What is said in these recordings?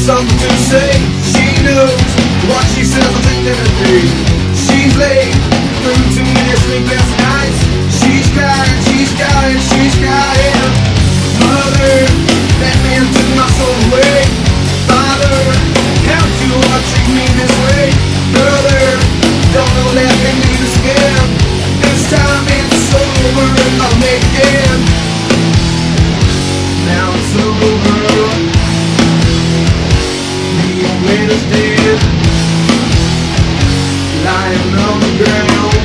something to say. She knows what she says will take them to be. She's late through too many sleepless nights. She's crying, she's crying, she's crying. Mother, that man took my soul away. Father, how do you treat me this way? Brother, don't know that they need us again. This time it's over, I'll make it. Now it's over. The old man is dead, lying on the ground,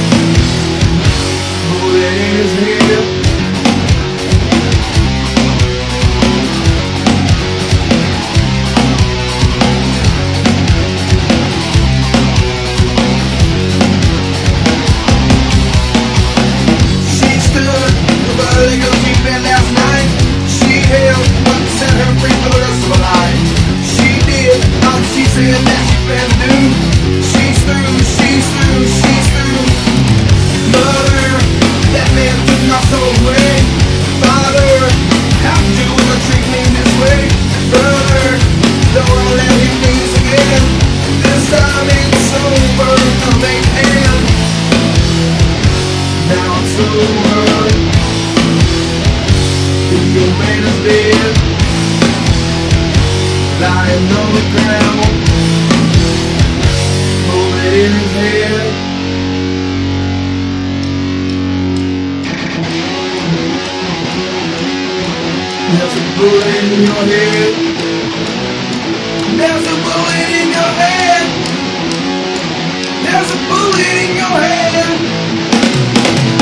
bullet in his head. She stood with her leg on deep bed last night. She held what set her free for the rest of her life. She did all she said that she planned to do. She's through, she's through, she's through. Mother, that man took my soul away. Father, how could you ever treat me this way? Brother, don't wanna let him do this again. This time it's over, I'll make it. Now it's over. The old man is dead, lying on the ground, bullet in his head. There's a bullet in your head. There's a bullet in your head. There's a bullet in your head.